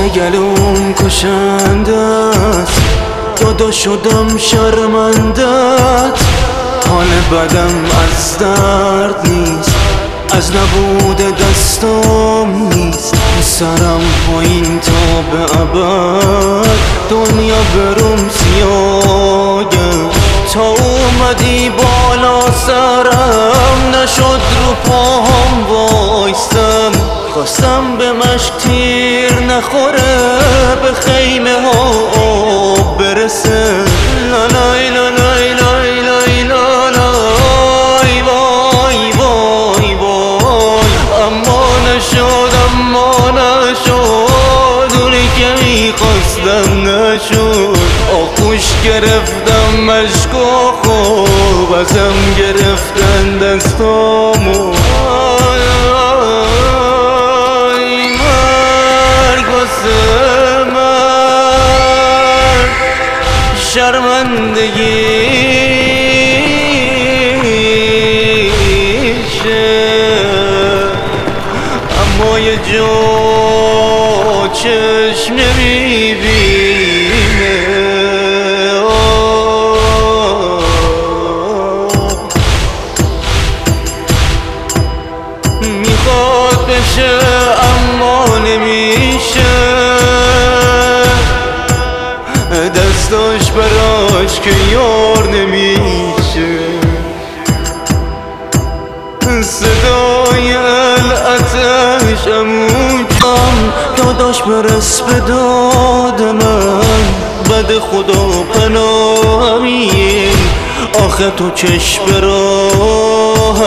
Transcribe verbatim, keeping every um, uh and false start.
گلوم کشنده است، دادا شدم شرمندت. حال بدم از درد نیست، از نبود دستم نیست. سرم پایین تا به ابد، دنیا برم سیاگم. تا اومدی بالا سرم، نشد رو پاهم وایستم. خواستم به مشک تیر نخوره، به خیمه ها آب برسه. لالای لالای لالای لالای لالای وای وای وای. اما نشد اما نشد، اونی که میخواستم نشد. آغوش گرفتم مشک و خوب، ازم گرفتن دستامو. شرمندگیشه اما یه جا چشم نمیبینه. میخواد بشه اما نمیشه، دستاش براش که یار نمیشه. صدای العتش اموجم، داداش برس به داد من. بد خدا پناهمین، آخه تو چشم راهم